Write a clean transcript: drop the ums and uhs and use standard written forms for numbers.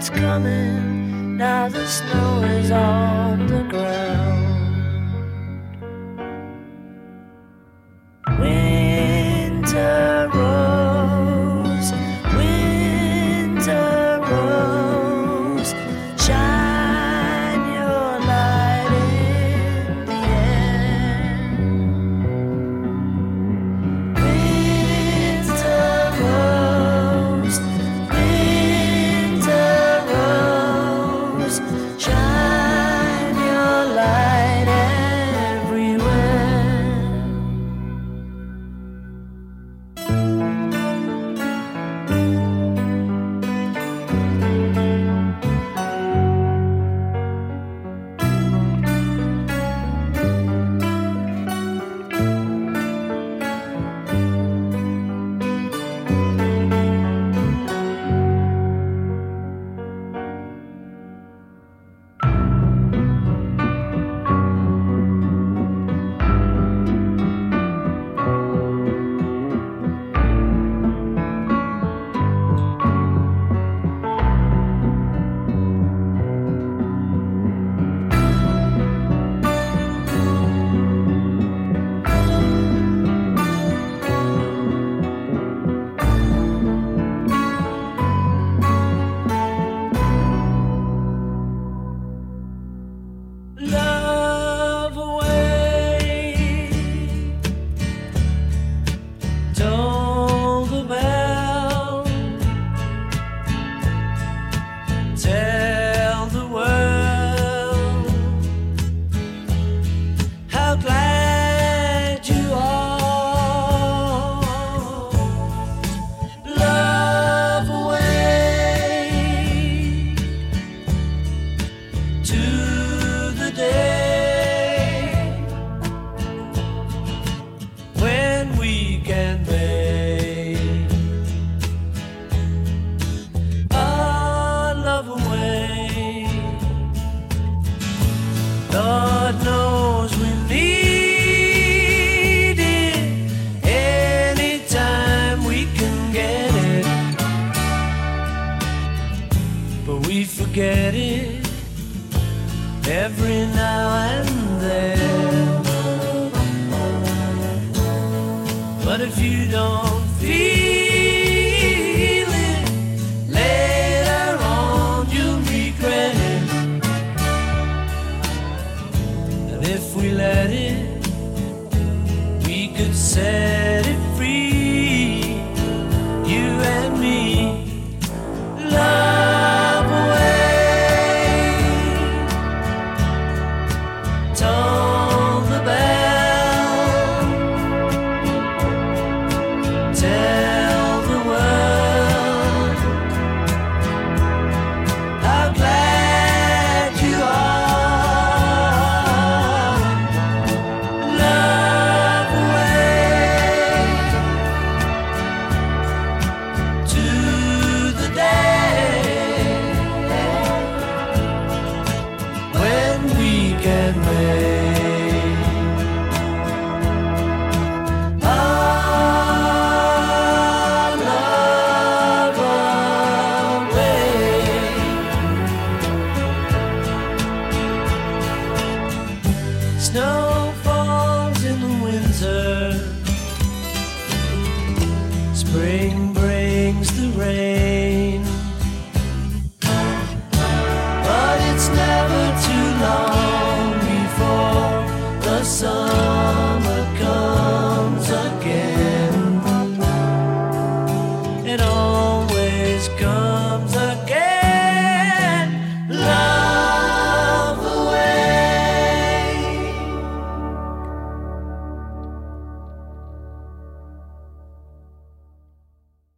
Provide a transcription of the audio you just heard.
what's coming now the snow is on the ground. Winter rose, winter rose, shine your light in the air. Winter rose, winter rose, shine your light everywhere. Love away, toll the bell, tell the world how glad you are. Love away to the day when we can make our love away. Lord knows we need it anytime we can get it, but we forget it every now and then. But if you don't feel it, later on you'll regret it. And if we let it, we could set it free, you and me. Love away, toll the bell, tell the world how glad you are. Love away to the day when we can make our love away. Snow falls in the winter, spring brings the rain, but it's never too long before the summer comes again. And all